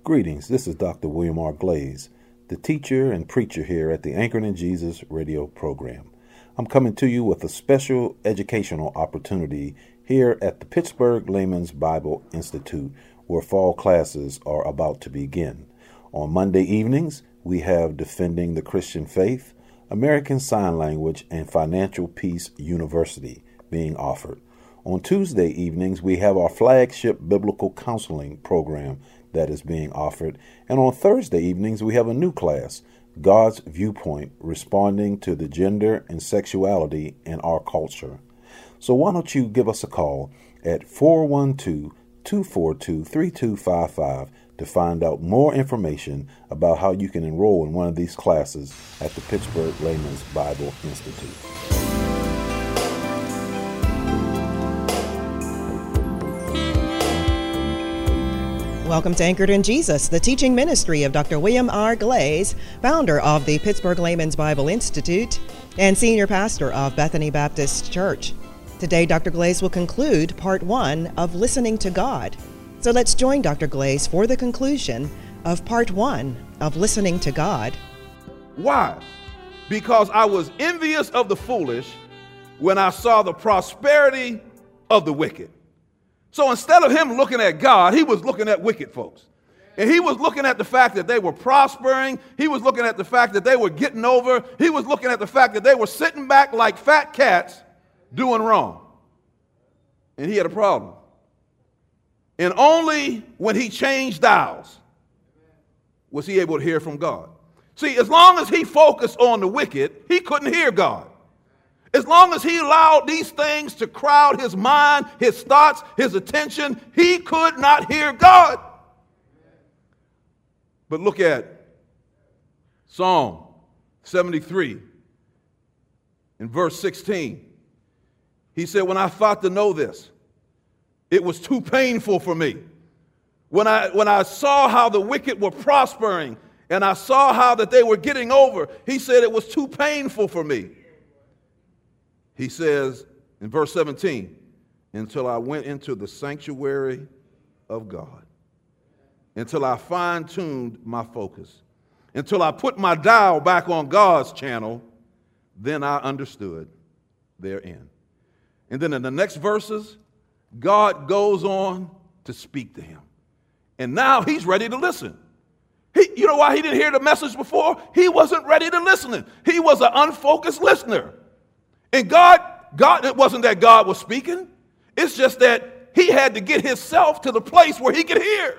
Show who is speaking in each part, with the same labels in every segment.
Speaker 1: Greetings, this is Dr. William R. Glaze, the teacher and preacher here at the Anchored in Jesus radio program. I'm coming to you with a special educational opportunity here at the Pittsburgh Layman's Bible Institute, where fall classes are about to begin. On Monday evenings, we have Defending the Christian Faith, American Sign Language, and Financial Peace University being offered. On Tuesday evenings, we have our flagship biblical counseling program that is being offered. And on Thursday evenings, we have a new class, God's Viewpoint, responding to the gender and sexuality in our culture. So why don't you give us a call at 412-242-3255 to find out more information about how you can enroll in one of these classes at the Pittsburgh Layman's Bible Institute.
Speaker 2: Welcome to Anchored in Jesus, the teaching ministry of Dr. William R. Glaze, founder of the Pittsburgh Layman's Bible Institute and senior pastor of Bethany Baptist Church. Today, Dr. Glaze will conclude part one of Listening to God. So let's join Dr. Glaze for the conclusion of part one of Listening to God.
Speaker 3: Why? Because I was envious of the foolish when I saw the prosperity of the wicked. So instead of him looking at God, he was looking at wicked folks. And he was looking at the fact that they were prospering. He was looking at the fact that they were getting over. He was looking at the fact that they were sitting back like fat cats doing wrong. And he had a problem. And only when he changed dials was he able to hear from God. See, as long as he focused on the wicked, he couldn't hear God. As long as he allowed these things to crowd his mind, his thoughts, his attention, he could not hear God. But look at Psalm 73 in verse 16. He said, when I thought to know this, it was too painful for me. When I saw how the wicked were prospering and I saw how that they were getting over, he said it was too painful for me. He says in verse 17, until I went into the sanctuary of God, until I fine-tuned my focus, until I put my dial back on God's channel, then I understood their end. And then in the next verses, God goes on to speak to him. And now he's ready to listen. You know why he didn't hear the message before? He wasn't ready to listen. He was an unfocused listener. And God, it wasn't that God was speaking. It's just that he had to get himself to the place where he could hear.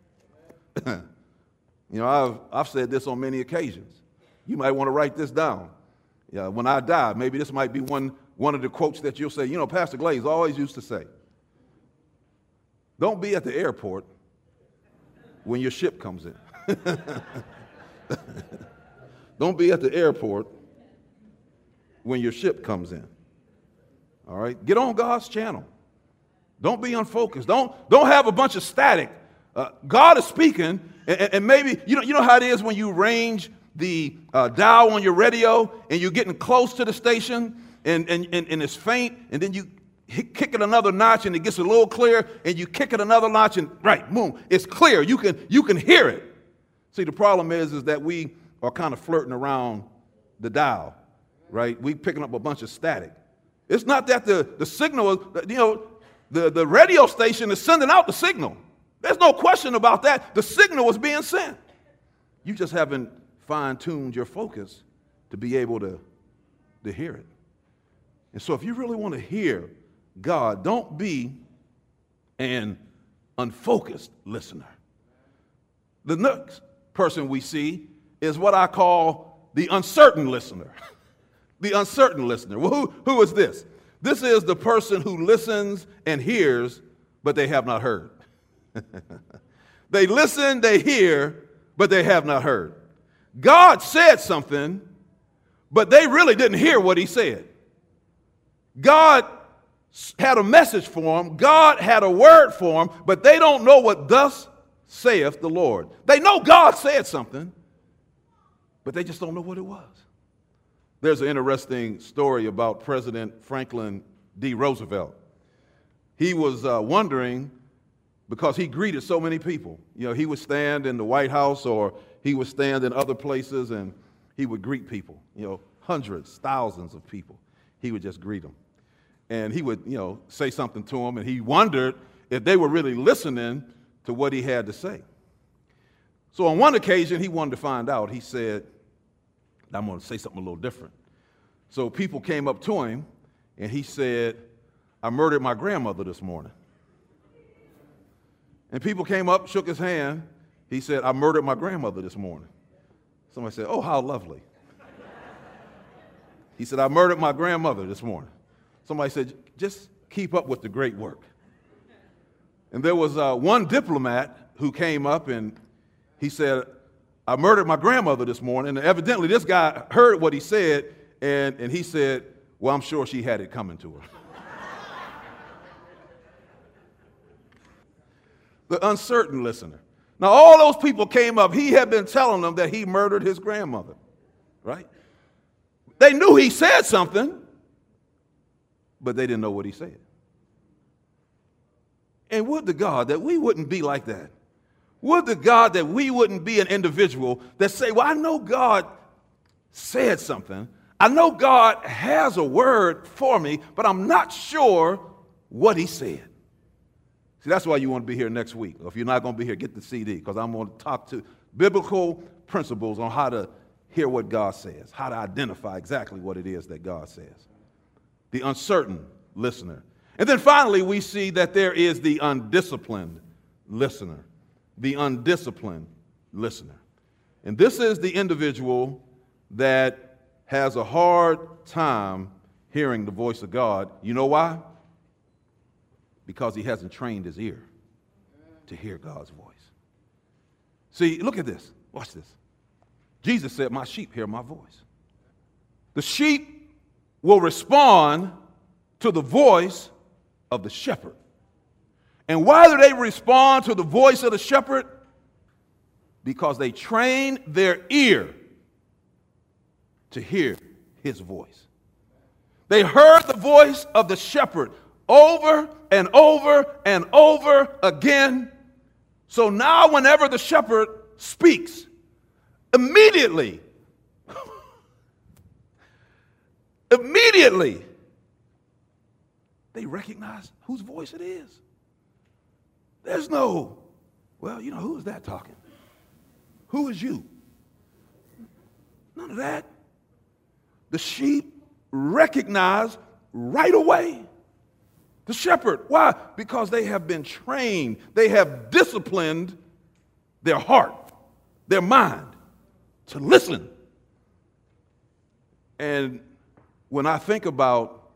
Speaker 3: You know, I've said this on many occasions. You might want to write this down. Yeah, when I die, maybe this might be one of the quotes that you'll say. You know, Pastor Glaze always used to say, don't be at the airport when your ship comes in. Don't be at the airport when your ship comes in. All right? Get on God's channel. Don't be unfocused. Don't have a bunch of static. God is speaking, and maybe, you know how it is when you range the dial on your radio and you're getting close to the station and it's faint, and then you kick it another notch and it gets a little clearer, and you kick it another notch and right, boom, it's clear. You can hear it. See, the problem is that we are kind of flirting around the dial. Right? We picking up a bunch of static. It's not that the signal, the radio station is sending out the signal. There's no question about that. The signal is being sent. You just haven't fine-tuned your focus to be able to hear it. And so if you really want to hear God, don't be an unfocused listener. The next person we see is what I call the uncertain listener. The uncertain listener. Well, who is this? This is the person who listens and hears, but they have not heard. They listen, they hear, but they have not heard. God said something, but they really didn't hear what he said. God had a message for them. God had a word for them, but they don't know what thus saith the Lord. They know God said something, but they just don't know what it was. There's an interesting story about President Franklin D. Roosevelt. He was wondering because he greeted so many people. You know, he would stand in the White House or he would stand in other places and he would greet people, you know, hundreds, thousands of people. He would just greet them. And he would, you know, say something to them, and he wondered if they were really listening to what he had to say. So on one occasion, he wanted to find out. He said, I'm going to say something a little different. So people came up to him, and he said, I murdered my grandmother this morning. And people came up, shook his hand. He said, I murdered my grandmother this morning. Somebody said, oh, how lovely. He said, I murdered my grandmother this morning. Somebody said, just keep up with the great work. And there was one diplomat who came up and he said, I murdered my grandmother this morning. And evidently this guy heard what he said, and he said, well, I'm sure she had it coming to her. The uncertain listener. Now, all those people came up. He had been telling them that he murdered his grandmother, right? They knew he said something, but they didn't know what he said. And would to God that we wouldn't be like that. Would to God that we wouldn't be an individual that say, well, I know God said something. I know God has a word for me, but I'm not sure what he said. See, that's why you want to be here next week. Or if you're not going to be here, get the CD, because I'm going to talk to biblical principles on how to hear what God says, how to identify exactly what it is that God says. The uncertain listener. And then finally, we see that there is the undisciplined listener. The undisciplined listener. And this is the individual that has a hard time hearing the voice of God. You know why? Because he hasn't trained his ear to hear God's voice. See, look at this. Watch this. Jesus said, my sheep hear my voice. The sheep will respond to the voice of the shepherd. And why do they respond to the voice of the shepherd? Because they train their ear to hear his voice. They heard the voice of the shepherd over and over and over again. So now whenever the shepherd speaks, immediately, they recognize whose voice it is. There's no, well, you know, who is that talking? Who is you? None of that. The sheep recognize right away the shepherd. Why? Because they have been trained. They have disciplined their heart, their mind to listen. And when I think about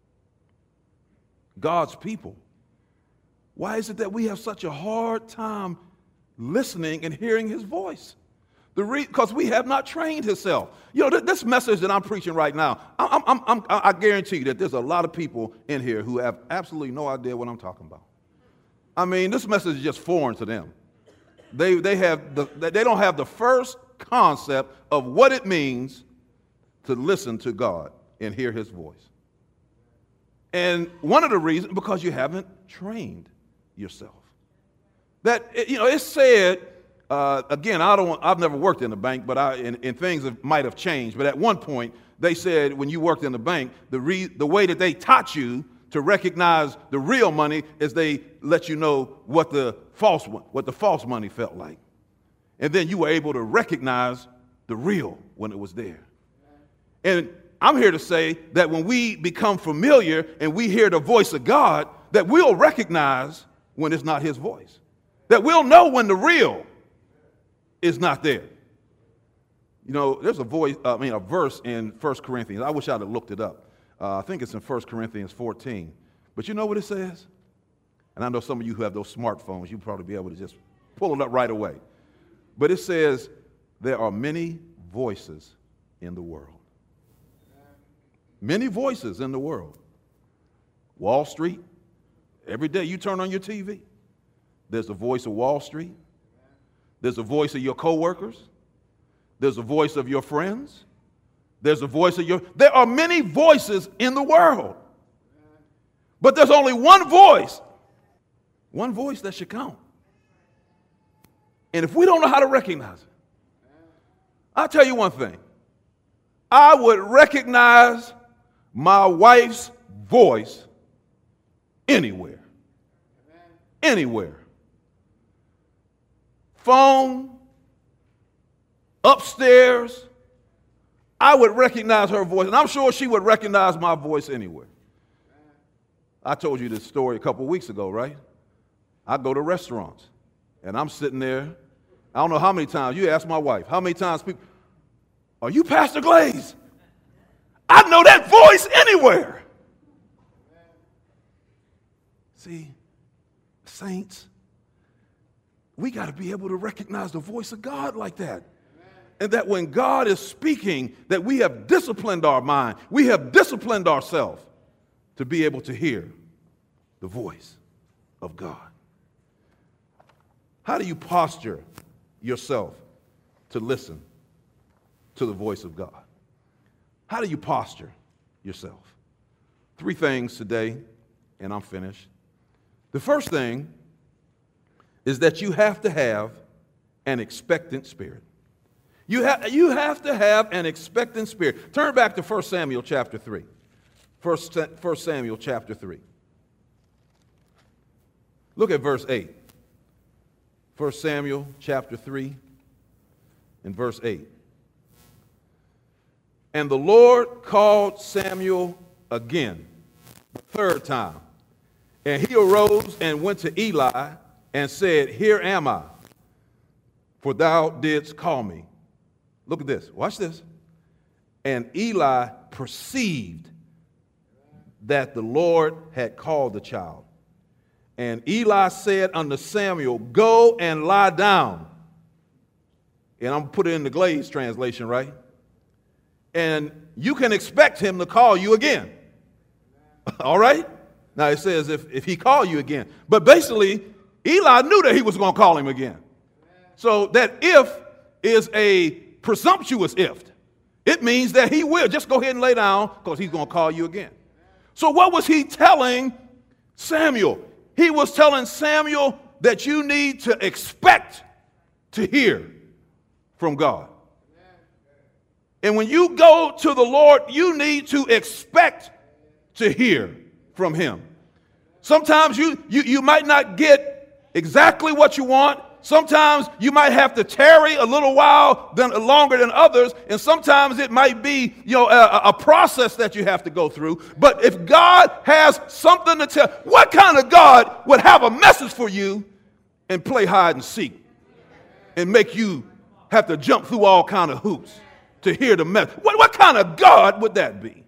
Speaker 3: God's people, why is it that we have such a hard time listening and hearing his voice? Because we have not trained himself. You know, this message that I'm preaching right now, I guarantee you that there's a lot of people in here who have absolutely no idea what I'm talking about. I mean, this message is just foreign to them. They don't have the first concept of what it means to listen to God and hear his voice. And one of the reasons, because you haven't trained yourself. That, you know, it's said, again, I've never worked in a bank, but and things might have changed. But at one point, they said when you worked in the bank, the way that they taught you to recognize the real money is they let you know what the false money felt like. And then you were able to recognize the real when it was there. And I'm here to say that when we become familiar and we hear the voice of God, that we'll recognize when it's not his voice. That we'll know when the real is not there. You know, there's a verse in 1 Corinthians. I wish I'd have looked it up. I think it's in 1 Corinthians 14. But you know what it says? And I know some of you who have those smartphones, you'll probably be able to just pull it up right away. But it says, there are many voices in the world. Many voices in the world. Wall Street. Every day you turn on your TV, there's a voice of Wall Street. There's a voice of your coworkers. There's a voice of your friends. There's a voice of there are many voices in the world. But there's only one voice One voice that should count. And if we don't know how to recognize it, I'll tell you one thing. I would recognize my wife's voice anywhere. Anywhere. Phone, upstairs, I would recognize her voice. And I'm sure she would recognize my voice anywhere. I told you this story a couple weeks ago, right? I go to restaurants, and I'm sitting there. I don't know how many times. You ask my wife, how many times people, are you Pastor Glaze? I know that voice anywhere. See, saints, we got to be able to recognize the voice of God like that. And that when God is speaking, that we have disciplined our mind, we have disciplined ourselves to be able to hear the voice of God. How do you posture yourself to listen to the voice of God? How do you posture yourself? 3 things today, and I'm finished. The first thing is that you have to have an expectant spirit. You have to have an expectant spirit. Turn back to 1 Samuel chapter 3. 1 Samuel chapter 3. Look at verse 8. 1 Samuel chapter 3 and verse 8. And the Lord called Samuel again, the 3rd time. And he arose and went to Eli and said, Here am I, for thou didst call me. Look at this. Watch this. And Eli perceived that the Lord had called the child. And Eli said unto Samuel, Go and lie down. And I'm going to put it in the Glaze translation, right? And you can expect him to call you again. All right? Now it says if he called you again. But basically, Eli knew that he was going to call him again. So that if is a presumptuous if. It means that he will. Just go ahead and lay down because he's going to call you again. So what was he telling Samuel? He was telling Samuel that you need to expect to hear from God. And when you go to the Lord, you need to expect to hear from him. Sometimes you might not get exactly what you want. Sometimes you might have to tarry a little while longer than others, and sometimes it might be a process that you have to go through. But if God has something to tell, what kind of God would have a message for you and play hide and seek and make you have to jump through all kind of hoops to hear the message? What kind of God would that be?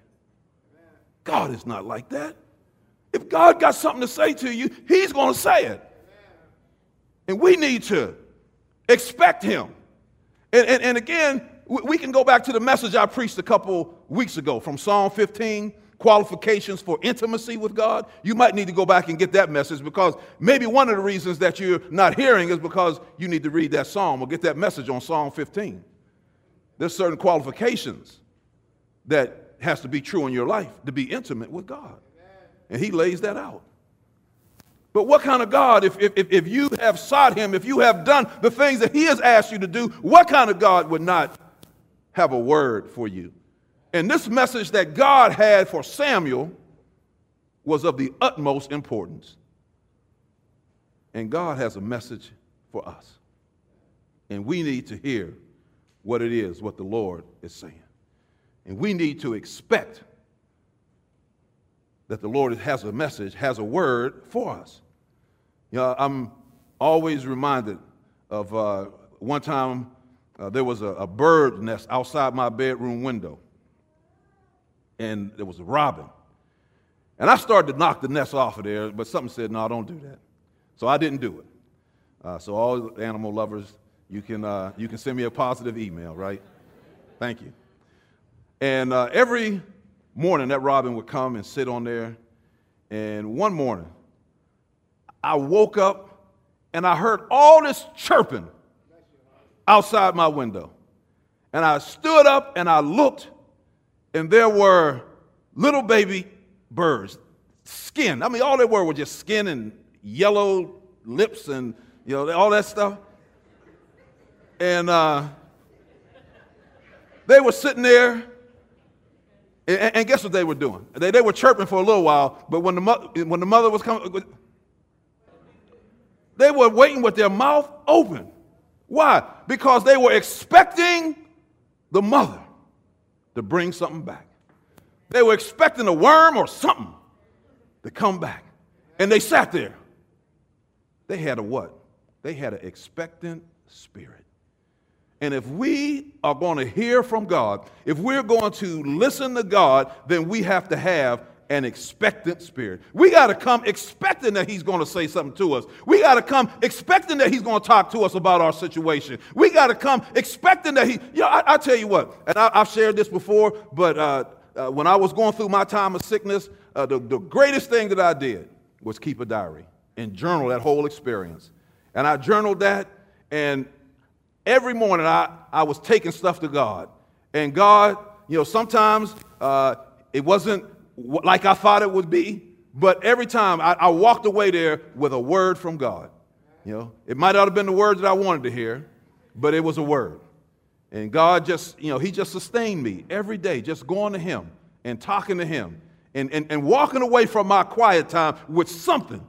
Speaker 3: God is not like that. If God got something to say to you, he's going to say it. And we need to expect him. And again, we can go back to the message I preached a couple weeks ago from Psalm 15, qualifications for intimacy with God. You might need to go back and get that message, because maybe one of the reasons that you're not hearing is because you need to read that psalm or get that message on Psalm 15. There's certain qualifications that has to be true in your life to be intimate with God. And he lays that out. But what kind of God, if you have sought him, if you have done the things that he has asked you to do, what kind of God would not have a word for you? And this message that God had for Samuel was of the utmost importance. And God has a message for us. And we need to hear what it is, what the Lord is saying. And we need to expect that the Lord has a message, has a word for us. I'm always reminded of one time there was a bird nest outside my bedroom window. And there was a robin. And I started to knock the nest off of there, but something said, no, don't do that. So I didn't do it. So all animal lovers, you can send me a positive email, right? Thank you. And every morning that robin would come and sit on there. And one morning, I woke up and I heard all this chirping outside my window. And I stood up and I looked, and there were little baby birds, skin. I mean, all they were just skin and yellow lips and, all that stuff. And they were sitting there, and guess what they were doing? They were chirping for a little while, but when the mother was coming, they were waiting with their mouth open. Why? Because they were expecting the mother to bring something back. They were expecting a worm or something to come back. And they sat there. They had a what? They had an expectant spirit. And if we are going to hear from God, if we're going to listen to God, then we have to have an expectant spirit. We got to come expecting that he's going to say something to us. We got to come expecting that he's going to talk to us about our situation. We got to come expecting that I tell you what, and I've shared this before, but when I was going through my time of sickness, the greatest thing that I did was keep a diary and journal that whole experience. And I journaled that, and every morning I was taking stuff to God. And God, sometimes it wasn't like I thought it would be, but every time I walked away there with a word from God. It might not have been the word that I wanted to hear, but it was a word. And God just, he just sustained me every day, just going to him and talking to him and walking away from my quiet time with something.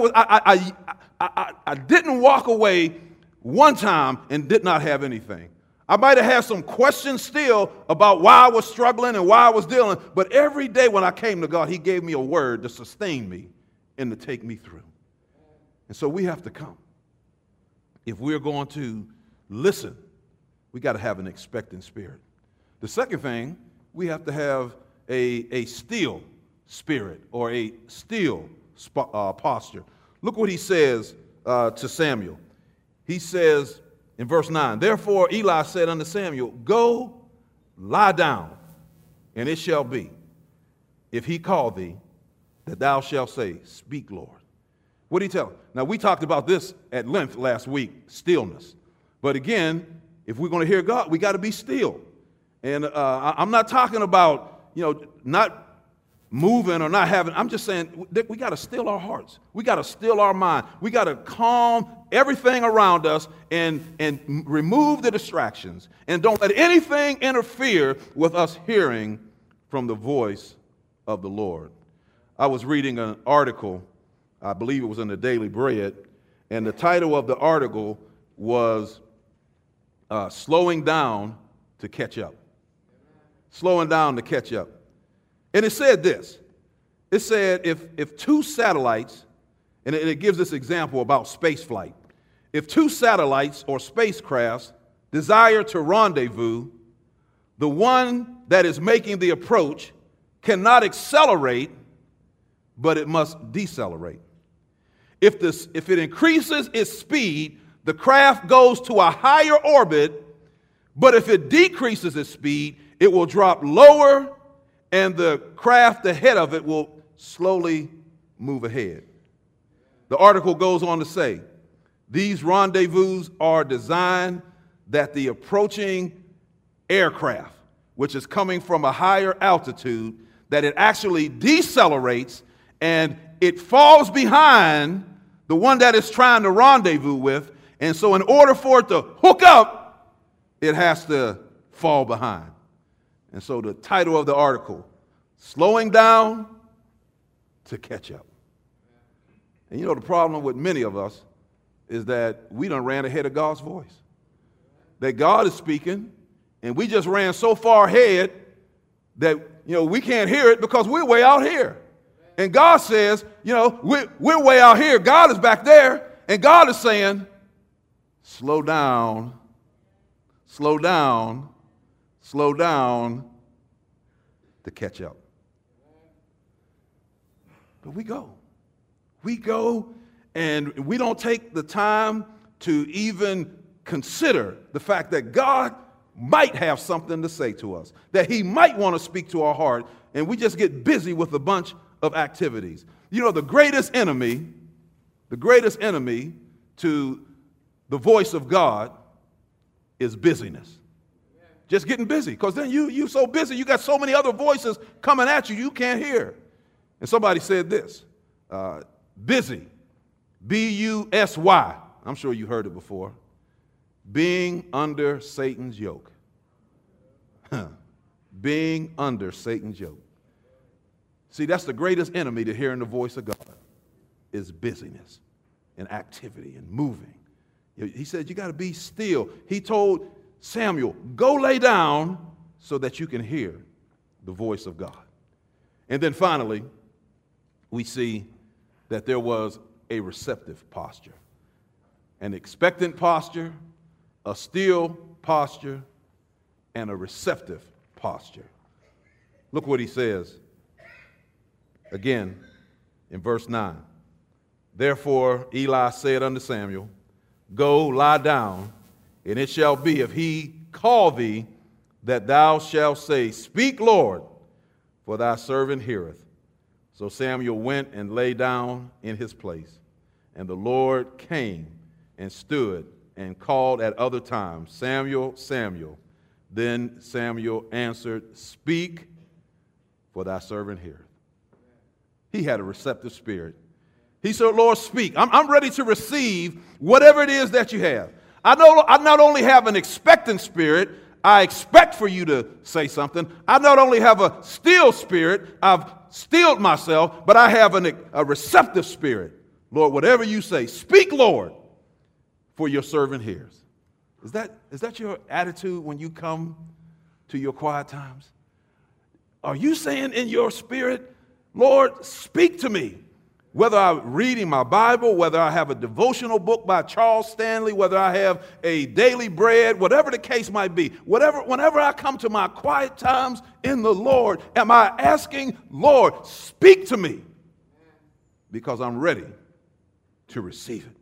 Speaker 3: I didn't walk away one time and did not have anything. I might have had some questions still about why I was struggling and why I was dealing, but every day when I came to God, he gave me a word to sustain me and to take me through. And so we have to come. If we're going to listen, we got to have an expectant spirit. The second thing, we have to have a still spirit or a still posture. Look what he says to Samuel. He says in verse 9, therefore Eli said unto Samuel, go lie down, and it shall be, if he call thee, that thou shalt say, speak, Lord. What did he tell him? Now, we talked about this at length last week, stillness. But again, if we're going to hear God, we got to be still. And I'm not talking about, not moving or not having. I'm just saying that we got to still our hearts. We got to still our mind. We got to calm everything around us and remove the distractions. And don't let anything interfere with us hearing from the voice of the Lord. I was reading an article, I believe it was in the Daily Bread, and the title of the article was Slowing Down to Catch Up. Slowing down to catch up. And it said this. It said if two satellites, and it gives this example about space flight. If two satellites or spacecrafts desire to rendezvous, the one that is making the approach cannot accelerate, but it must decelerate. If it increases its speed, the craft goes to a higher orbit, but if it decreases its speed, it will drop lower, and the craft ahead of it will slowly move ahead. The article goes on to say, these rendezvous are designed that the approaching aircraft, which is coming from a higher altitude, that it actually decelerates and it falls behind the one that it's trying to rendezvous with. And so in order for it to hook up, it has to fall behind. And so the title of the article, Slowing Down to Catch Up. And the problem with many of us is that we done ran ahead of God's voice. That God is speaking, and we just ran so far ahead that, we can't hear it because we're way out here. And God says, we're way out here. God is back there, and God is saying, slow down, slow down, slow down to catch up. But we go, and we don't take the time to even consider the fact that God might have something to say to us, that he might want to speak to our heart, and we just get busy with a bunch of activities. The greatest enemy to the voice of God is busyness. Just getting busy, because then you're so busy, you got so many other voices coming at you, you can't hear. And somebody said this, busy B-U-S-Y. I'm sure you heard it before. Being under Satan's yoke. Being under Satan's yoke. See, that's the greatest enemy to hearing the voice of God, is busyness and activity and moving. He said, you got to be still. He told Samuel, go lay down so that you can hear the voice of God. And then finally, we see that there was a receptive posture, an expectant posture, a still posture, and a receptive posture. Look what he says again in verse 9. Therefore Eli said unto Samuel, go lie down, and it shall be, if he call thee, that thou shalt say, speak, Lord, for thy servant heareth. So Samuel went and lay down in his place. And the Lord came and stood and called at other times, Samuel, Samuel. Then Samuel answered, speak, for thy servant heareth. He had a receptive spirit. He said, Lord, speak. I'm ready to receive whatever it is that you have. I not only have an expectant spirit, I expect for you to say something. I not only have a still spirit, I've stilled myself, but I have a receptive spirit. Lord, whatever you say, speak, Lord, for your servant hears. Is that your attitude when you come to your quiet times? Are you saying in your spirit, Lord, speak to me? Whether I'm reading my Bible, whether I have a devotional book by Charles Stanley, whether I have a daily bread, whatever the case might be, whenever I come to my quiet times in the Lord, am I asking, Lord, speak to me? Because I'm ready to receive it.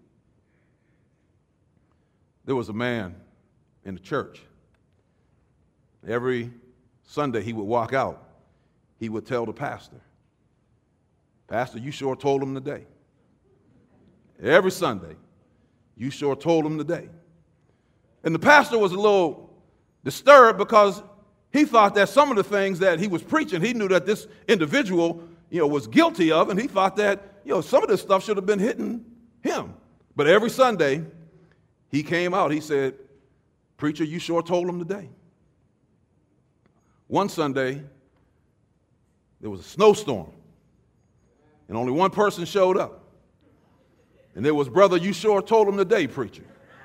Speaker 3: There was a man in the church. Every Sunday he would walk out. He would tell the pastor, Pastor, you sure told him today. Every Sunday, you sure told him today. And the pastor was a little disturbed because he thought that some of the things that he was preaching, he knew that this individual, was guilty of, and he thought that, some of this stuff should have been hitting him. But every Sunday, he came out. He said, Preacher, you sure told him today. One Sunday, there was a snowstorm. And only one person showed up. And it was, Brother, you sure told him today, preacher.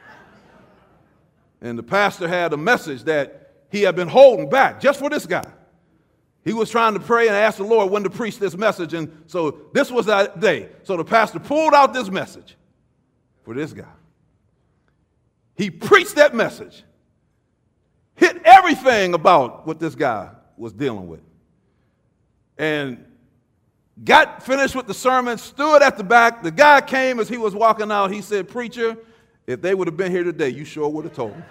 Speaker 3: And the pastor had a message that he had been holding back just for this guy. He was trying to pray and ask the Lord when to preach this message. And so this was that day. So the pastor pulled out this message for this guy. He preached that message. Hit everything about what this guy was dealing with. And got finished with the sermon, stood at the back. The guy came as he was walking out. He said, Preacher, if they would have been here today, you sure would have told them.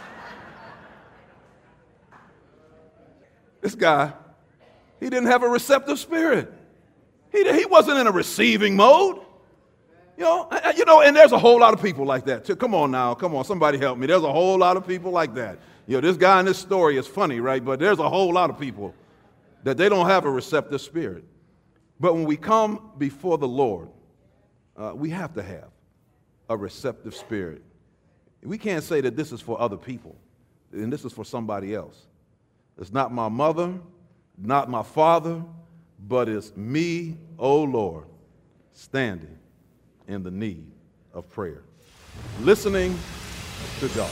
Speaker 3: This guy, he didn't have a receptive spirit. He wasn't in a receiving mode. And there's a whole lot of people like that too. Come on, somebody help me. There's a whole lot of people like that. This guy in this story is funny, right? But there's a whole lot of people that they don't have a receptive spirit. But when we come before the Lord, we have to have a receptive spirit. We can't say that this is for other people and this is for somebody else. It's not my mother, not my father, but it's me, oh Lord, standing in the need of prayer, listening to God.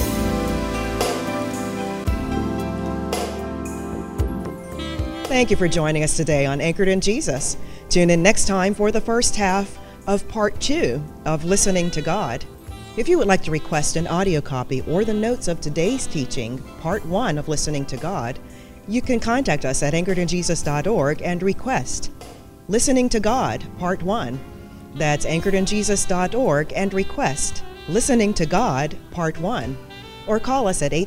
Speaker 2: Thank you for joining us today on Anchored in Jesus. Tune in next time for the first half of part 2 of Listening to God. If you would like to request an audio copy or the notes of today's teaching, part 1 of Listening to God, you can contact us at anchoredinjesus.org and request Listening to God, part 1. That's anchoredinjesus.org and request Listening to God, part 1. Or call us at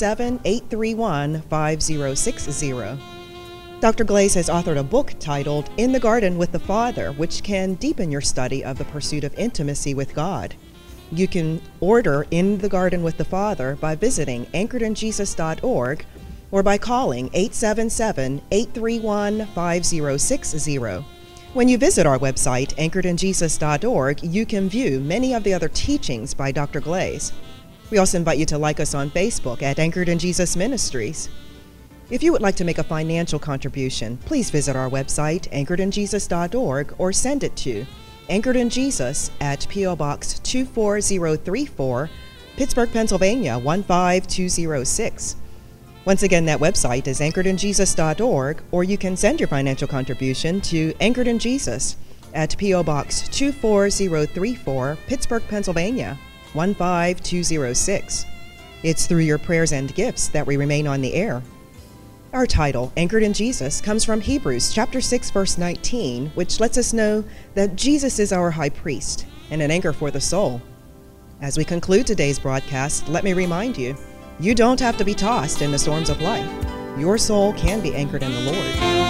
Speaker 2: 877-831-5060. Dr. Glaze has authored a book titled In the Garden with the Father, which can deepen your study of the pursuit of intimacy with God. You can order In the Garden with the Father by visiting anchoredinjesus.org or by calling 877-831-5060. When you visit our website, anchoredinjesus.org, you can view many of the other teachings by Dr. Glaze. We also invite you to like us on Facebook at Anchored in Jesus Ministries. If you would like to make a financial contribution, please visit our website, anchoredinjesus.org, or send it to Anchored in Jesus at P.O. Box 24034, Pittsburgh, Pennsylvania 15206. Once again, that website is anchoredinjesus.org, or you can send your financial contribution to Anchored in Jesus at P.O. Box 24034, Pittsburgh, Pennsylvania 15206. It's through your prayers and gifts that we remain on the air. Our title, Anchored in Jesus, comes from Hebrews chapter 6, verse 19, which lets us know that Jesus is our high priest and an anchor for the soul. As we conclude today's broadcast, let me remind you, you don't have to be tossed in the storms of life. Your soul can be anchored in the Lord.